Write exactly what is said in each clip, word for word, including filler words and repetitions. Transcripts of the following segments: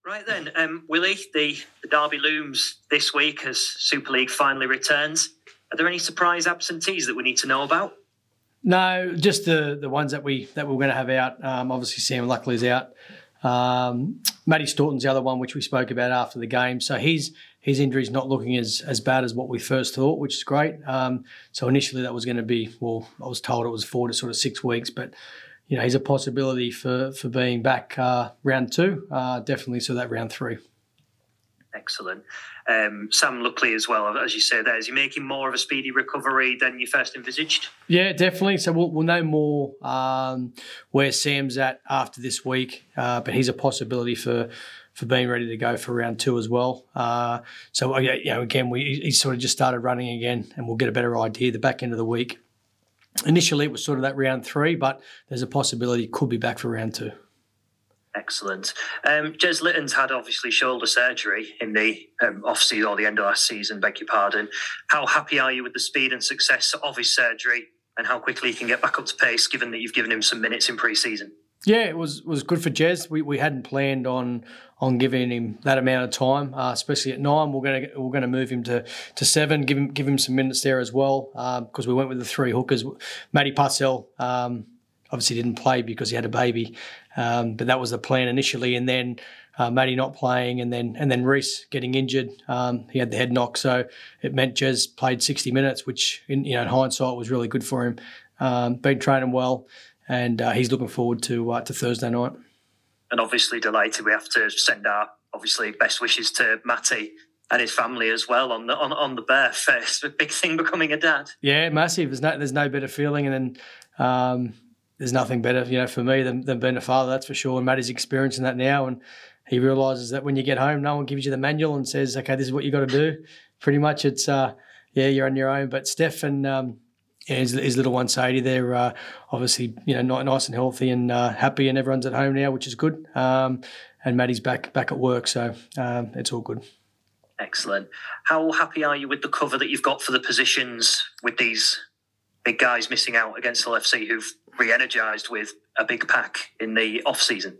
Right then, um, Willie, the, the Derby looms this week as Super League finally returns. Are there any surprise absentees that we need to know about? No, just the the ones that we that we we're going to have out. Um, obviously, Sam Luckley's out. Um, Matty Staunton's the other one, which we spoke about after the game. So his his injury's not looking as as bad as what we first thought, which is great. Um, so initially that was going to be, well, I was told it was four to sort of six weeks, but you know, he's a possibility for for being back uh, round two. Uh, definitely, so that round three. Excellent. Um, Sam Luckley as well, as you say there, is he making more of a speedy recovery than you first envisaged? Yeah, definitely. So we'll, we'll know more um, where Sam's at after this week, uh, but he's a possibility for for being ready to go for round two as well. Uh, so, you know, again, we he sort of just started running again, and we'll get a better idea the back end of the week. Initially, it was sort of that round three, but there's a possibility he could be back for round two. Excellent. Um, Jez Litton's had obviously shoulder surgery in the um, off-season or the end of last season, beg your pardon. How happy are you with the speed and success of his surgery and how quickly he can get back up to pace, given that you've given him some minutes in pre-season? Yeah, it was was good for Jez. We we hadn't planned on on giving him that amount of time, uh, especially at nine. We're gonna we're gonna move him to, to seven, give him give him some minutes there as well, because um, we went with the three hookers. Matty Parcell um, obviously didn't play because he had a baby, um, but that was the plan initially. And then uh, Matty not playing, and then and then Reece getting injured. Um, he had the head knock, so it meant Jez played sixty minutes, which in you know in hindsight was really good for him. Um, been training well. And uh, he's looking forward to uh, to Thursday night. And obviously delighted we have to send our obviously best wishes to Matty and his family as well on the on, on the birth. It's a big thing becoming a dad. Yeah, massive. There's no there's no better feeling, and then um, there's nothing better, you know, for me than, than being a father. That's for sure. And Matty's experiencing that now, and he realises that when you get home, no one gives you the manual and says, "Okay, this is what you got to do." Pretty much, it's uh, yeah, you're on your own. But Steph and um, Yeah, his, his little one, Sadie, they're uh, obviously, you know, not nice and healthy and uh, happy, and everyone's at home now, which is good. Um, and Maddie's back back at work, so um, it's all good. Excellent. How happy are you with the cover that you've got for the positions with these big guys missing out against L F C who've re-energised with a big pack in the off-season?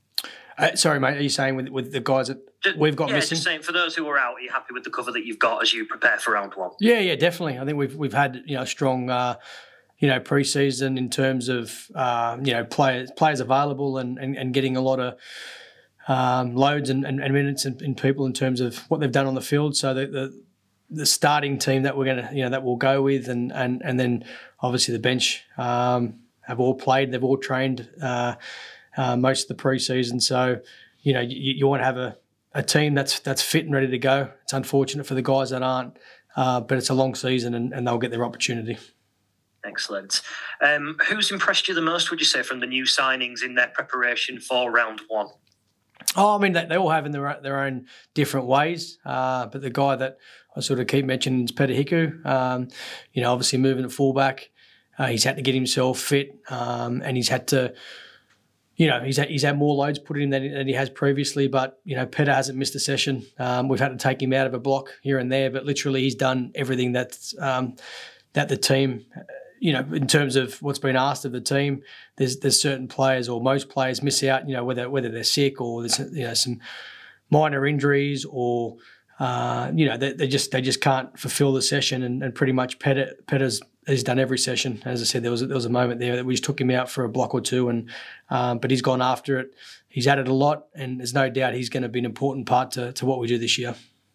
Uh, sorry, mate, are you saying with, with the guys that just, we've got yeah, missing? Just saying, for those who are out, are you happy with the cover that you've got as you prepare for round one? Yeah, yeah, definitely. I think we've we've had you know strong, uh, you know, pre-season in terms of uh, you know players players available and, and, and getting a lot of um, loads and, and, and minutes in, in people in terms of what they've done on the field. So the the, the starting team that we're gonna you know that we'll go with, and and, and then obviously the bench um, have all played. They've all trained. Uh, Uh, most of the pre-season. So, you know, you, you want to have a, a team that's that's fit and ready to go. It's unfortunate for the guys that aren't, uh, but it's a long season and, and they'll get their opportunity. Excellent. Um, who's impressed you the most, would you say, from the new signings in their preparation for round one? Oh, I mean, they, they all have in their, their own different ways, uh, but the guy that I sort of keep mentioning is Peta Hiku. Um, you know, obviously moving to fullback, uh, he's had to get himself fit um, and he's had to You know, he's had, he's had more loads put in than, than he has previously, but, you know, Peta hasn't missed a session. Um, we've had to take him out of a block here and there, but literally he's done everything that's, um, that the team, you know, in terms of what's been asked of the team. There's there's certain players or most players miss out, you know, whether whether they're sick or there's, you know, some minor injuries or, uh, you know, they, they just they just can't fulfil the session, and, and pretty much Peta, Peta's He's done every session. As I said, there was a, there was a moment there that we just took him out for a block or two, and um, but he's gone after it. He's added a lot, and there's no doubt he's going to be an important part to, to what we do this year.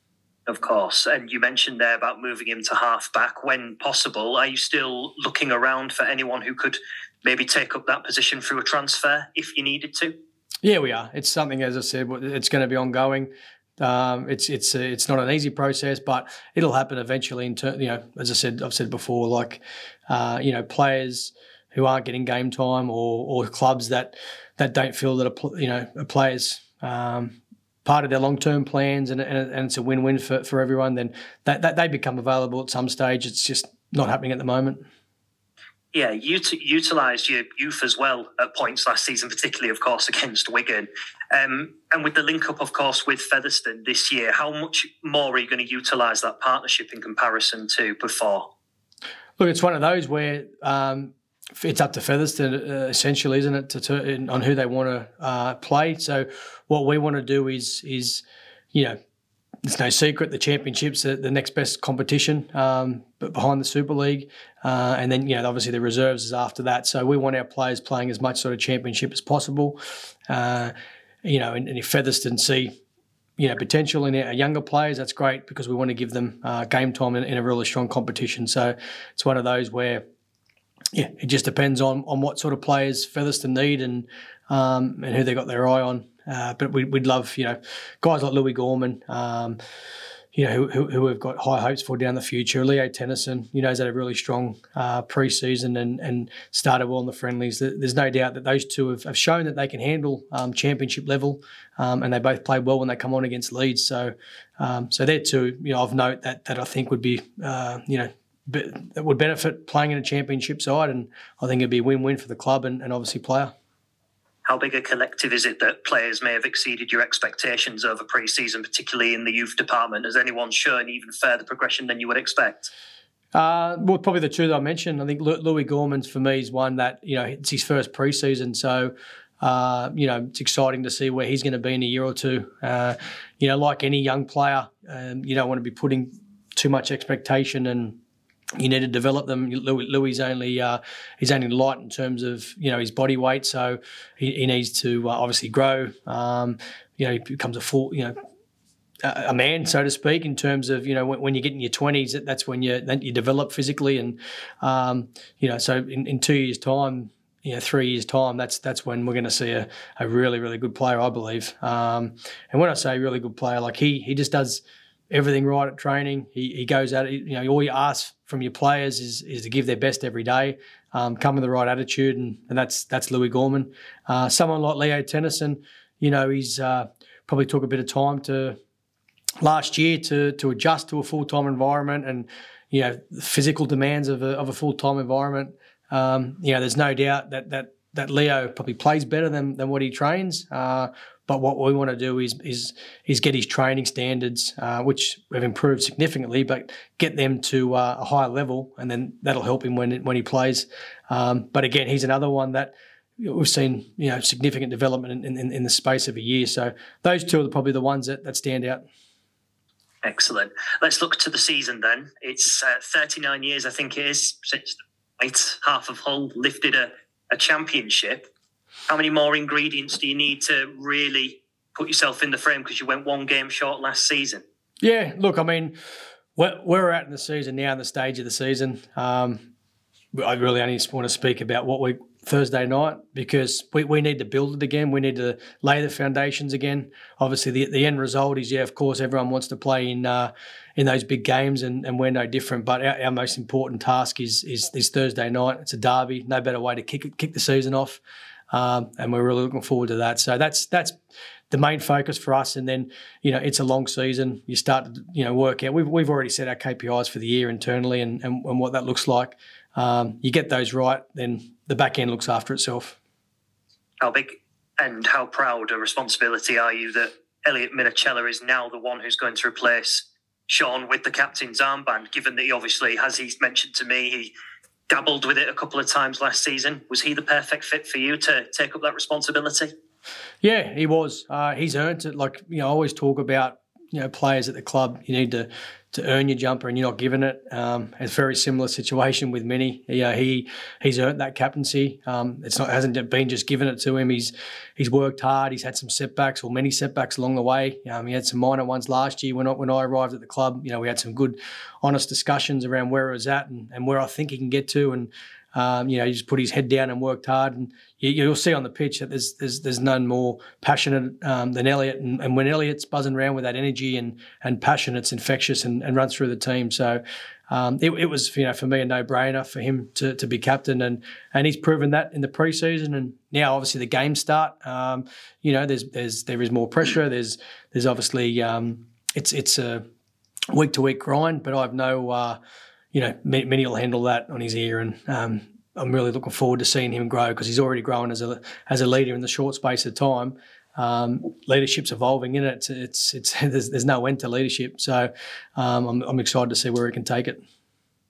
Of course. And you mentioned there about moving him to half-back when possible. Are you still looking around for anyone who could maybe take up that position through a transfer if you needed to? Yeah, we are. It's something, as I said, it's going to be ongoing. Um, it's it's a, it's not an easy process, but it'll happen eventually. In ter- you know, as I said, I've said before, like uh, you know, players who aren't getting game time, or or clubs that that don't feel that a you know a player's um, part of their long term plans, and, and and it's a win win for, for everyone. Then that, that they become available at some stage. It's just not happening at the moment. Yeah, you ut- utilised your youth as well at points last season, particularly, of course, against Wigan. Um, and with the link-up, of course, with Featherstone this year, how much more are you going to utilise that partnership in comparison to before? Look, it's one of those where um, it's up to Featherstone, uh, essentially, isn't it, to, to on who they want to uh, play. So what we want to do is, is you know, it's no secret the championship's the, the next best competition, um, but behind the Super League, uh, and then you know obviously the reserves is after that. So we want our players playing as much sort of championship as possible. Uh, you know, and, and if Featherstone see you know potential in our younger players, that's great because we want to give them uh, game time in, in a really strong competition. So it's one of those where yeah, it just depends on on what sort of players Featherstone need and um, and who they got their eye on. Uh, but we, we'd love, you know, guys like Louis Gorman, um, you know, who, who, who we've got high hopes for down the future. Leo Tennyson, you know, has had a really strong uh, pre-season and, and started well in the friendlies. There's no doubt that those two have, have shown that they can handle um, championship level, um, and they both played well when they come on against Leeds. So, um, so they're two, you know, of note that that I think would be, uh, you know, be, that would benefit playing in a championship side, and I think it'd be a win-win for the club and, and obviously player. How big a collective is it that players may have exceeded your expectations over pre-season, particularly in the youth department? Has anyone shown even further progression than you would expect? Uh, well, probably the two that I mentioned. I think Louis Gorman's for me is one that, you know, it's his first pre-season. So, uh, you know, it's exciting to see where he's going to be in a year or two. Uh, you know, like any young player, um, you don't want to be putting too much expectation and you need to develop them. Louis, Louis only uh, he's only light in terms of you know his body weight, so he, he needs to uh, obviously grow. Um, you know, he becomes a full you know a, a man, so to speak, in terms of you know when, when you get in your twenties, that's when you then you develop physically, and um, you know so in, in two years' time. You know, three years' time, that's that's when we're going to see a, a really, really good player, I believe. Um, and when I say really good player, like he he just does everything right at training. He he goes at it. You know, all you ask from your players is is to give their best every day, um, come with the right attitude, and, and that's that's Louis Gorman. Uh, someone like Leo Tennyson, you know, he's uh, probably took a bit of time to last year to to adjust to a full time environment and you know the physical demands of a of a full time environment. Um, you know, there's no doubt that that that Leo probably plays better than than what he trains. Uh, But what we want to do is is is get his training standards, uh, which have improved significantly, but get them to uh, a higher level, and then that'll help him when when he plays. Um, but again, he's another one that we've seen you know significant development in, in, in the space of a year. So those two are probably the ones that, that stand out. Excellent. Let's look to the season then. It's uh, thirty-nine years, I think it is, since right, half of Hull lifted a, a championship. How many more ingredients do you need to really put yourself in the frame because you went one game short last season? Yeah, look, I mean, where we're at in the season now, in the stage of the season, um, I really only want to speak about what we Thursday night because we, we need to build it again. We need to lay the foundations again. Obviously, the the end result is, yeah, of course, everyone wants to play in uh, in those big games, and, and we're no different. But our, our most important task is is this Thursday night. It's a derby. No better way to kick it, kick the season off. Um, and we're really looking forward to that. So that's that's the main focus for us. And then, you know, it's a long season. You start to, you know, work out. We've we've already set our K P Is for the year internally and, and, and what that looks like. Um, you get those right, then the back end looks after itself. How big and how proud a responsibility are you that Elliot Minachella is now the one who's going to replace Sean with the captain's armband, given that he obviously, as he's mentioned to me, he dabbled with it a couple of times last season. Was he the perfect fit for you to take up that responsibility? Yeah, he was. Uh, he's earned it. Like, you know, I always talk about, you know, players at the club, you need to to earn your jumper and you're not given it. Um, it's a very similar situation with Minnie. Yeah, he he's earned that captaincy. Um, it's not hasn't been just given it to him. He's he's worked hard. He's had some setbacks or many setbacks along the way. Um, he had some minor ones last year when I, when I arrived at the club. You know, we had some good, honest discussions around where it was at and, and where I think he can get to. And Um, you know, he just put his head down and worked hard, and you, you'll see on the pitch that there's there's there's none more passionate um, than Elliot. And, and when Elliot's buzzing around with that energy and and passion, it's infectious and, and runs through the team. So um, it, it was, you know, for me a no-brainer for him to to be captain, and and he's proven that in the preseason. And now obviously the games start. Um, you know, there's there's there is more pressure. There's there's obviously um, it's it's a week to week grind, but I've no. Uh, You know, Minnie will handle that on his ear, and um, I'm really looking forward to seeing him grow because he's already grown as a as a leader in the short space of time. Um, leadership's evolving in it. It's it's, it's there's, there's no end to leadership. So um, I'm I'm excited to see where he can take it.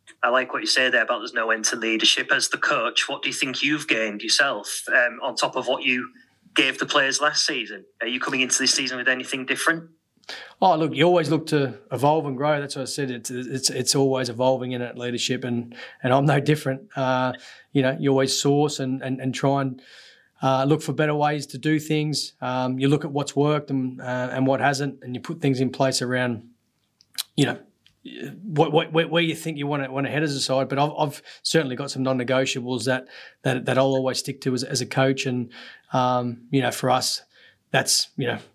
I like what you say there about there's no end to leadership. As the coach, what do you think you've gained yourself um, on top of what you gave the players last season? Are you coming into this season with anything different? Oh, look, you always look to evolve and grow. That's what I said. It's it's it's always evolving in it, leadership, and and I'm no different. Uh, you know, you always source and and, and try and uh, look for better ways to do things. Um, you look at what's worked and uh, and what hasn't, and you put things in place around, you know, what, what, where you think you want to want to head as a side. But I've, I've certainly got some non-negotiables that that that I'll always stick to as, as a coach. And um, you know, for us, that's you know.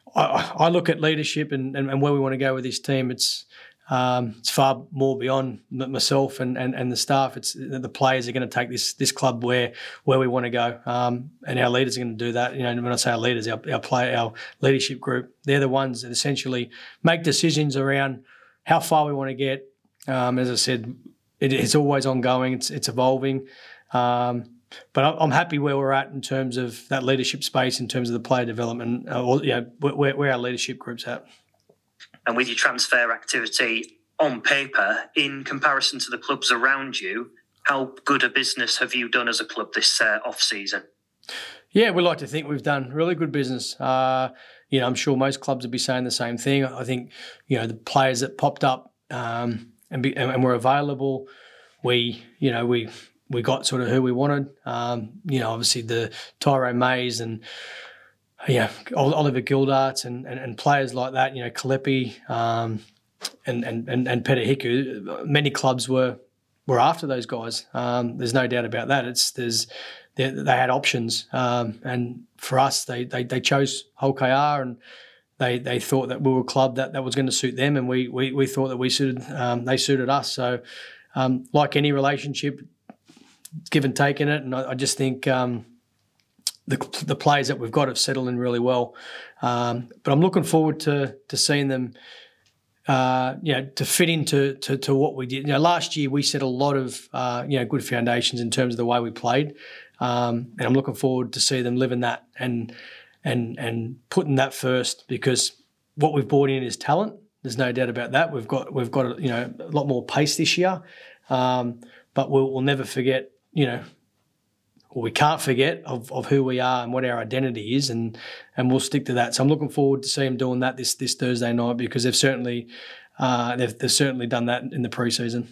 I, I look at leadership and, and, and where we want to go with this team. It's um, it's far more beyond myself and, and, and the staff. It's the players are going to take this this club where where we want to go, um, and our leaders are going to do that. You know, when I say our leaders, our our play our leadership group, they're the ones that essentially make decisions around how far we want to get. Um, as I said, it, it's always ongoing. It's it's evolving. Um, But I'm happy where we're at in terms of that leadership space, in terms of the player development, uh, or, you know, where, where our leadership group's at. And with your transfer activity on paper, in comparison to the clubs around you, how good a business have you done as a club this uh, off-season? Yeah, we like to think we've done really good business. Uh, you know, I'm sure most clubs would be saying the same thing. I think, you know, the players that popped up um, and, be, and were available, we, you know, we... we got sort of who we wanted. Um, you know, obviously the Tyrone Mays and yeah, Oliver Gildarts and, and, and players like that. You know, Kalepi um, and and and, and Peta Hiku. Many clubs were were after those guys. Um, there's no doubt about that. It's there's they, they had options, um, and for us, they they, they chose Hull K R and. They they thought that we were a club that, that was going to suit them, and we we, we thought that we suited um, they suited us. So, um, like any relationship, give and take in it, and I, I just think um, the the players that we've got have settled in really well. Um, but I'm looking forward to to seeing them, uh, you know, to fit into to, to what we did. You know, last year we set a lot of uh, you know good foundations in terms of the way we played, um, and I'm looking forward to see them living that and and and putting that first, because what we've brought in is talent. There's no doubt about that. We've got we've got you know a lot more pace this year, um, but we'll, we'll never forget. You know, or we can't forget of, of who we are and what our identity is, and and we'll stick to that. So I'm looking forward to seeing them doing that this this Thursday night, because they've certainly uh, they've they've certainly done that in the pre-season.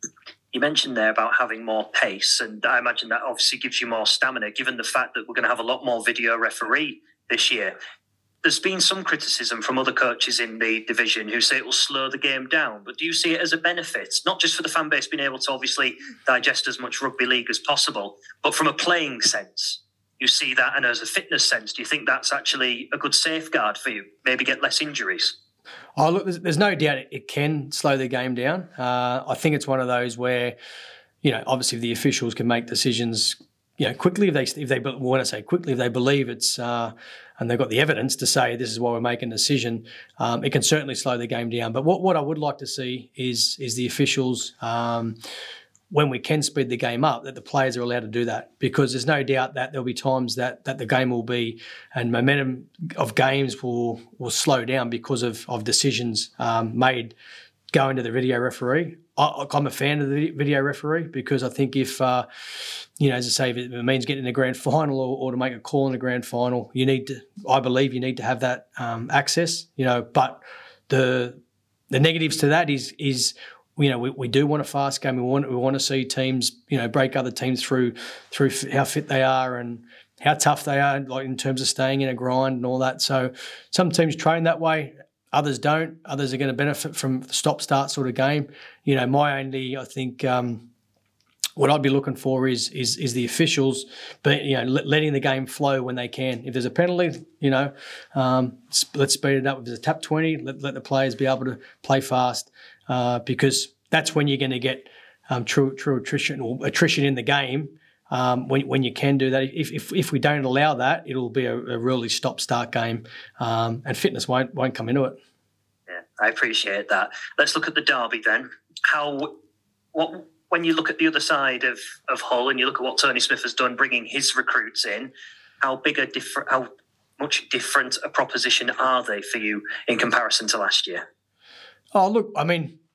You mentioned there about having more pace, and I imagine that obviously gives you more stamina, given the fact that we're going to have a lot more video referee this year. There's been some criticism from other coaches in the division who say it will slow the game down, but do you see it as a benefit, not just for the fan base being able to obviously digest as much rugby league as possible, but from a playing sense? You see that, and as a fitness sense, do you think that's actually a good safeguard for you? Maybe get less injuries? Oh, look, there's, there's no doubt it can slow the game down. Uh, I think it's one of those where, you know, obviously the officials can make decisions, you know, quickly if they if they want to say quickly if they believe it's uh, and they've got the evidence to say this is why we're making a decision. Um, it can certainly slow the game down. But what, what I would like to see is is the officials, um, when we can speed the game up, that the players are allowed to do that, because there's no doubt that there'll be times that that the game will be and momentum of games will will slow down because of of decisions um, made going to the video referee. I, I'm a fan of the video referee, because I think if, uh, you know, as I say, if it means getting in the grand final or, or to make a call in the grand final, you need to, I believe you need to have that um, access, you know, but the the negatives to that is, is you know, we, we do want a fast game. We want we want to see teams, you know, break other teams through through how fit they are and how tough they are, like in terms of staying in a grind and all that. So some teams train that way. Others don't. Others are going to benefit from the stop-start sort of game. You know, my only, I think, um, what I'd be looking for is is is the officials, but you know, letting the game flow when they can. If there's a penalty, you know, um, let's speed it up. If there's a tap twenty, let, let the players be able to play fast, uh, because that's when you're going to get um, true true attrition or attrition in the game. Um, when when you can do that, if if if we don't allow that, it'll be a, a really stop-start game, um, and fitness won't won't come into it. Yeah, I appreciate that. Let's look at the derby then. How what when you look at the other side of of Hull and you look at what Tony Smith has done, bringing his recruits in, how big a different, how much different a proposition are they for you in comparison to last year? Oh, look, I mean,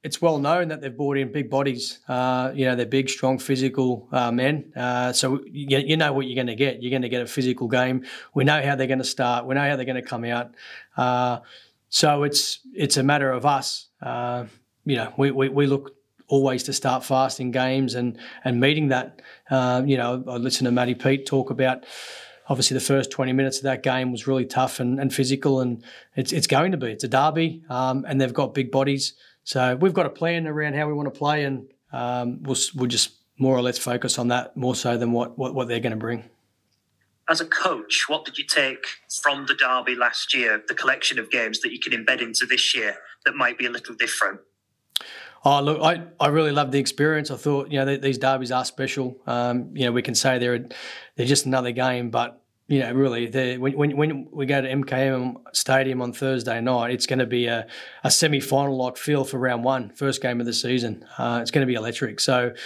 it's well known that they've brought in big bodies. Uh, you know, they're big, strong, physical uh, men. Uh, so you, you know what you're going to get. You're going to get a physical game. We know how they're going to start. We know how they're going to come out. Uh, so it's it's a matter of us. Uh, you know, we, we, we look always to start fast in games and and meeting that. Uh, you know, I listened to Matty Pete talk about. Obviously, the first twenty minutes of that game was really tough and, and physical, and it's it's going to be. It's a derby, um, and they've got big bodies. So we've got a plan around how we want to play, and um, we'll we'll just more or less focus on that more so than what what, what they're going to bring. As a coach, what did you take from the derby last year, the collection of games that you can embed into this year that might be a little different? Oh, look, I, I really loved the experience. I thought, you know, they, these derbies are special. Um, you know, we can say they're they're just another game, but, you know, really, when, when when we go to M K M Stadium on Thursday night, it's going to be a, a semi-final-like feel for round one, first game of the season. Uh, it's going to be electric. So,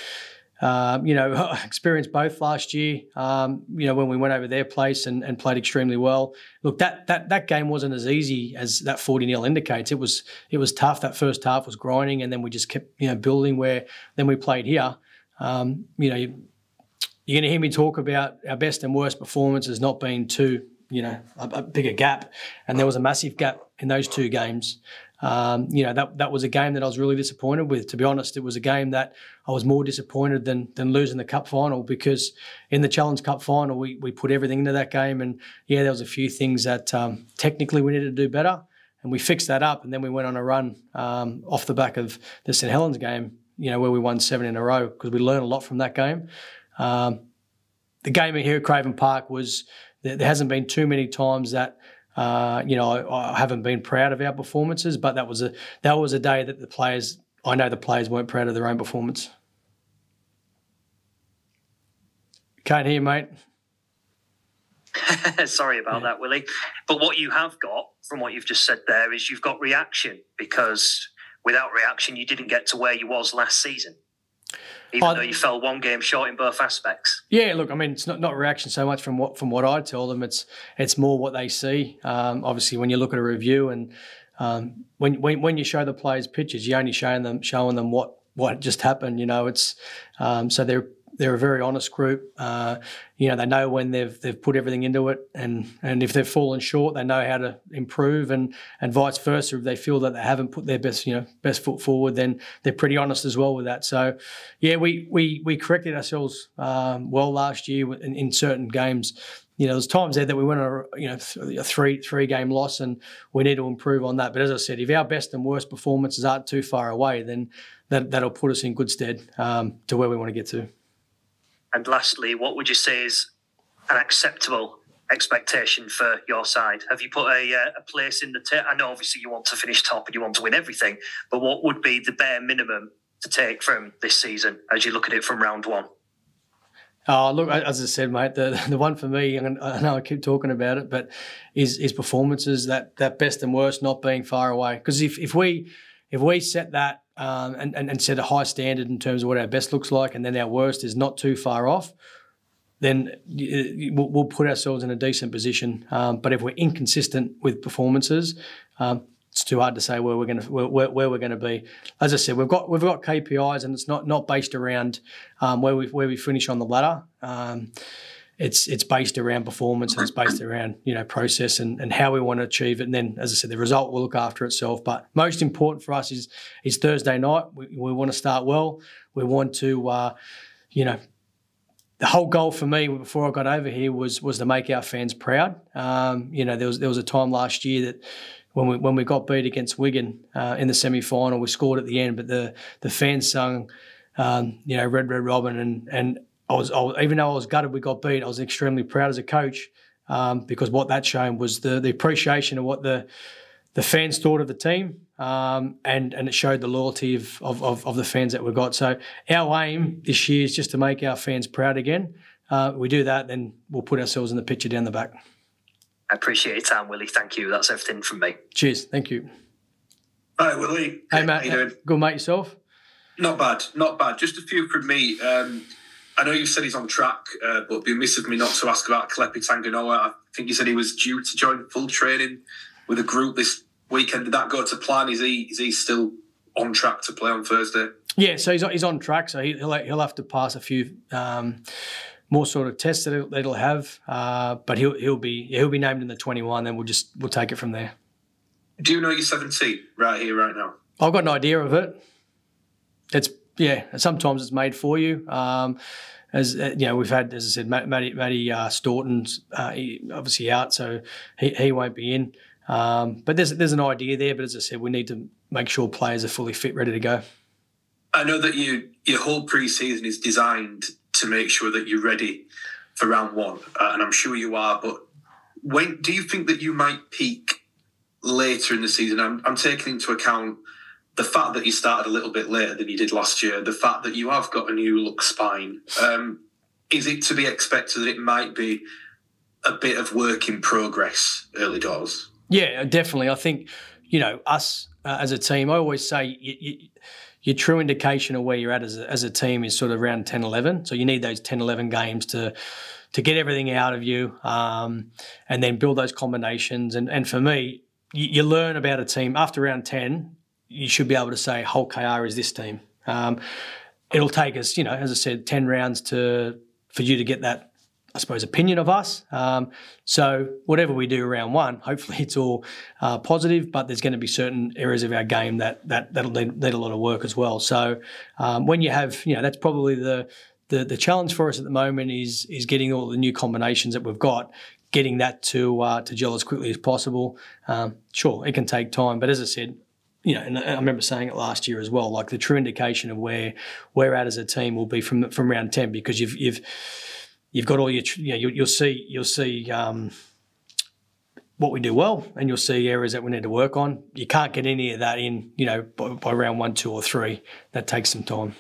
um, you know, I experienced both last year, um, you know, when we went over their place and, and played extremely well. Look, that that that game wasn't as easy as that forty nil indicates. It was it was tough. That first half was grinding, and then we just kept, you know, building where then we played here. Um, you know, you, you're going to hear me talk about our best and worst performances not being too, you know, a, a bigger gap. And there was a massive gap in those two games. Um, you know, that that was a game that I was really disappointed with. To be honest, it was a game that I was more disappointed than than losing the cup final, because in the Challenge Cup final, we we put everything into that game. And, yeah, there was a few things that um, technically we needed to do better, and we fixed that up. And then we went on a run um, off the back of the St Helens game, you know, where we won seven in a row, because we learned a lot from that game. Um, the game here at Craven Park was, there, there hasn't been too many times that, Uh, you know, I, I haven't been proud of our performances, but that was a that was a day that the players, I know the players weren't proud of their own performance. Can't hear, mate. Sorry about yeah. that, Willie. But what you have got from what you've just said there is you've got reaction, because without reaction, you didn't get to where you was last season, even I, though you fell one game short in both aspects. Yeah, look, I mean, it's not, not reaction so much from what from what I tell them. It's it's more what they see. Um, obviously, when you look at a review and um, when, when when you show the players pictures, you're only showing them showing them what what just happened. You know, it's um, so they're they're a very honest group. Uh, you know, they know when they've they've put everything into it, and and if they've fallen short, they know how to improve, and and vice versa. If they feel that they haven't put their best you know best foot forward, then they're pretty honest as well with that. So, yeah, we we we corrected ourselves um, well last year in, in certain games. You know, there's times there that we went on a you know a three three game loss, and we need to improve on that. But as I said, if our best and worst performances aren't too far away, then that that'll put us in good stead um, to where we want to get to. And lastly, what would you say is an acceptable expectation for your side? Have you put a, uh, a place in the t- I know obviously you want to finish top and you want to win everything, but what would be the bare minimum to take from this season as you look at it from round one? Oh, look, as I said, mate, the the one for me, and I know I keep talking about it, but is is performances, that that best and worst not being far away. Because if, if we if we set that um, and, and, and set a high standard in terms of what our best looks like, and then our worst is not too far off, then we'll, we'll put ourselves in a decent position. Um, but if we're inconsistent with performances, um, it's too hard to say where we're going to where, where we're going to be. As I said, we've got we've got K P Is, and it's not not based around um, where we where we finish on the ladder. Um, it's it's based around performance, and it's based around you know process and, and how we want to achieve it. And then, as I said, the result will look after itself. But most important for us is is Thursday night. We, we want to start well. We want to uh, you know. The whole goal for me before I got over here was was to make our fans proud. Um, you know, there was there was a time last year that when we when we got beat against Wigan uh, in the semi final, we scored at the end, but the the fans sung, um, you know, Red Red Robin, and and I was, I was even though I was gutted we got beat, I was extremely proud as a coach um, because what that shown was the the appreciation of what the the fans thought of the team. Um, and and it showed the loyalty of, of of the fans that we've got. So our aim this year is just to make our fans proud again. Uh, we do that, then we'll put ourselves in the picture down the back. I appreciate your time, Willie. Thank you. That's everything from me. Cheers. Thank you. Hi, Willie. Hey, Matt. How you doing? Good, mate. Yourself? Not bad. Not bad. Just a few from me. Um, I know you said he's on track, uh, but it'd be remiss of me not to ask about Kelepi Tanganoa. I think you said he was due to join full training with a group this weekend. Did that go to plan? Is he is he still on track to play on Thursday? Yeah, so he's he's on track. So he, he'll he'll have to pass a few um, more sort of tests that he'll, that he'll have, uh, but he'll he'll be he'll be named in the twenty-one. Then we'll just we'll take it from there. Do you know you're seventeen right here, right now? I've got an idea of it. It's yeah. Sometimes it's made for you. Um, as uh, you know, we've had, as I said, Matty, Matty uh, Staunton's uh, he, obviously out, so he, he won't be in. Um, but there's there's an idea there. But as I said, we need to make sure players are fully fit, ready to go. I know that you your whole pre-season is designed to make sure that you're ready for round one, uh, and I'm sure you are. But when do you think that you might peak later in the season? I'm, I'm taking into account the fact that you started a little bit later than you did last year, the fact that you have got a new look spine. Um, is it to be expected that it might be a bit of work in progress early doors? Yeah, definitely. I think, you know, us uh, as a team, I always say you, you, your true indication of where you're at as a, as a team is sort of around ten, eleven. So you need those ten, eleven games to to get everything out of you um, and then build those combinations. And, and for me, you, you learn about a team. After round ten, you should be able to say, Hull K R is this team. Um, it'll take us, you know, as I said, ten rounds to for you to get that, I suppose, opinion of us. Um, so whatever we do round one, hopefully it's all uh, positive, but there's going to be certain areas of our game that, that, that'll need, need a lot of work as well. So um, when you have, you know, that's probably the, the the challenge for us at the moment is is getting all the new combinations that we've got, getting that to uh, to gel as quickly as possible. Um, sure, it can take time, but as I said, you know, and I remember saying it last year as well, like the true indication of where we're at as a team will be from from round ten, because you've you've You've got all your, you know, you'll, you'll see, you'll see um, what we do well, and you'll see areas that we need to work on. You can't get any of that in, you know, by, by round one, two, or three. That takes some time.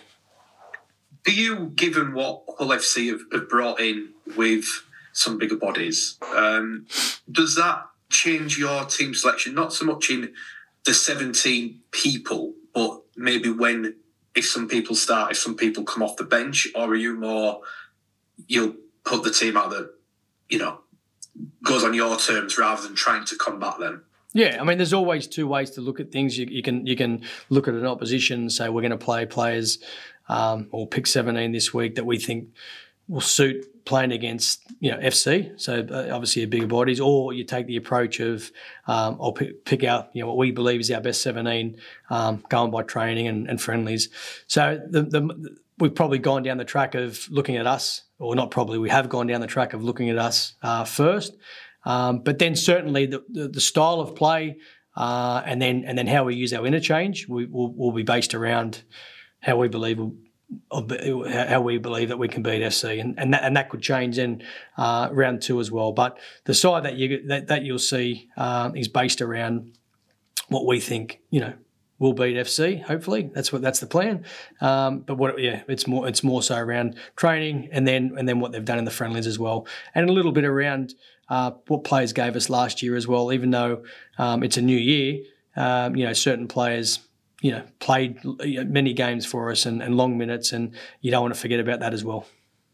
Do you, given what Hull F C have, have brought in with some bigger bodies, um, does that change your team selection? Not so much in the seventeen people, but maybe when, if some people start, if some people come off the bench, or are you more, you'll put the team out that, you know, goes on your terms rather than trying to combat them? Yeah, I mean, there's always two ways to look at things. You, you can you can look at an opposition and say we're going to play players um, or pick seventeen this week that we think will suit playing against, you know, F C. So uh, obviously, a bigger bodies. Or you take the approach of um, I'll pick, pick out, you know, what we believe is our best seventeen, um, going by training and, and friendlies. So the the we've probably gone down the track of looking at us, or not probably, we have gone down the track of looking at us uh, first. Um, but then certainly the, the, the style of play uh, and then and then how we use our interchange we, will, will be based around how we believe we'll, how we believe that we can beat F C, and and that, and that could change in uh, round two as well. But the side that you that, that you'll see uh, is based around what we think, you know, we'll beat F C. Hopefully, that's what that's the plan. Um, but what, yeah, it's more it's more so around training, and then and then what they've done in the friendlies as well, and a little bit around uh, what players gave us last year as well. Even though um, it's a new year, um, you know, certain players, you know, played many games for us and, and long minutes, and you don't want to forget about that as well.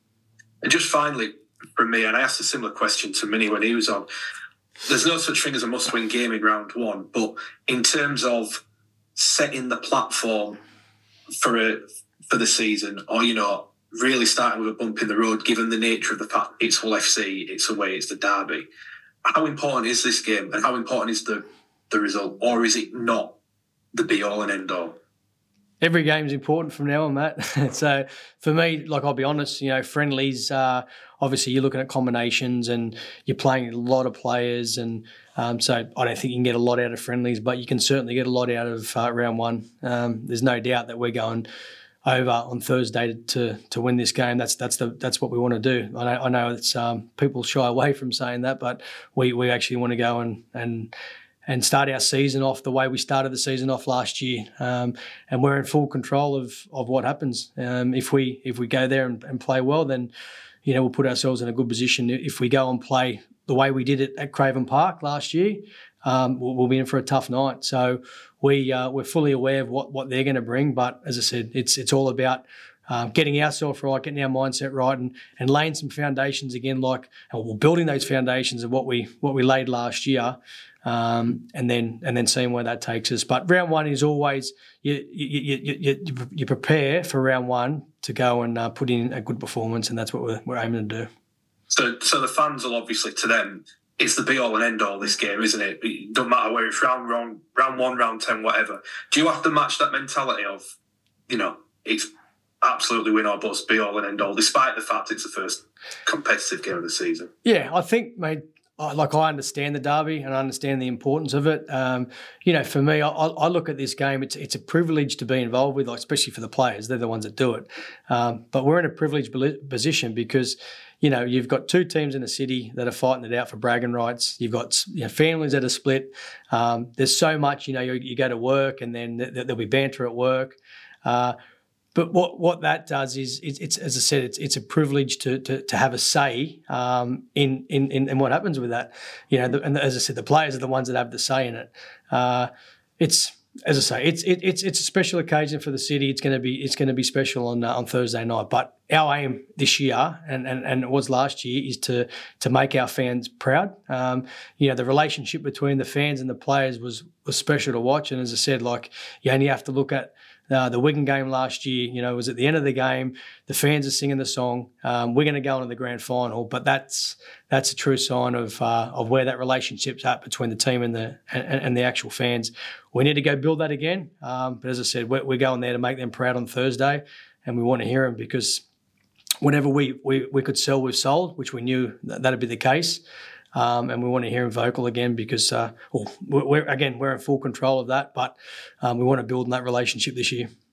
And just finally, from me, and I asked a similar question to Minnie when he was on. There's no such thing as a must-win game in round one, but in terms of setting the platform for a, for the season, or, you know, really starting with a bump in the road, given the nature of the fact it's Hull F C, it's away, it's the derby. How important is this game, and how important is the, the result, or is it not the be-all and end-all? Every game's important from now on, Matt. So for me, like, I'll be honest, you know, friendlies, uh, obviously you're looking at combinations and you're playing a lot of players, and um, so I don't think you can get a lot out of friendlies, but you can certainly get a lot out of uh, round one. Um, there's no doubt that we're going over on Thursday to to win this game. That's that's the that's what we want to do. I know, I know it's um, people shy away from saying that, but we we actually want to go and and. and start our season off the way we started the season off last year. Um, and we're in full control of of what happens. Um, if we if we go there and, and play well, then, you know, we'll put ourselves in a good position. If we go and play the way we did it at Craven Park last year, um, we'll, we'll be in for a tough night. So we, uh, we're fully aware of what, what they're going to bring. But as I said, it's it's all about um, getting ourselves right, getting our mindset right, and and laying some foundations again, like or building those foundations of what we what we laid last year. Um, and then and then seeing where that takes us. But round one is always you you you you, you prepare for round one to go and uh, put in a good performance, and that's what we're, we're aiming to do. So, so the fans will obviously, to them, it's the be all and end all. This game, isn't it? It doesn't matter whether it's round round round one, round ten, whatever. Do you have to match that mentality of, you know, it's absolutely win or bust, be all and end all, despite the fact it's the first competitive game of the season? Yeah, I think, mate. Like I understand the derby and I understand the importance of it. Um, you know, for me, I, I look at this game. It's it's a privilege to be involved with, like, especially for the players. They're the ones that do it. Um, but we're in a privileged position because, you know, you've got two teams in the city that are fighting it out for bragging rights. You've got, you know, families that are split. Um, there's so much. You know, you, you go to work and then th- there'll be banter at work. Uh, But what, what that does is, it's, it's as I said, it's it's a privilege to to, to have a say um, in, in in what happens with that. You know, the, and as I said, the players are the ones that have the say in it. Uh, it's as I say, it's it, it's it's a special occasion for the city. It's going to be it's going to be special on uh, on Thursday night. But our aim this year, and, and, and it was last year, is to to make our fans proud. Um, you know, the relationship between the fans and the players was was special to watch. And as I said, like, you only have to look at Uh, the Wigan game last year. You know, it was at the end of the game. The fans are singing the song. Um, we're going to go into the grand final, but that's that's a true sign of uh, of where that relationship's at between the team and the and, and the actual fans. We need to go build that again. Um, but as I said, we're, we're going there to make them proud on Thursday, and we want to hear them because whenever we we, we could sell, we've sold, which we knew that that'd be the case. Um, and we want to hear him vocal again because, uh, well, we're, again, we're in full control of that, but um, we want to build on that relationship this year.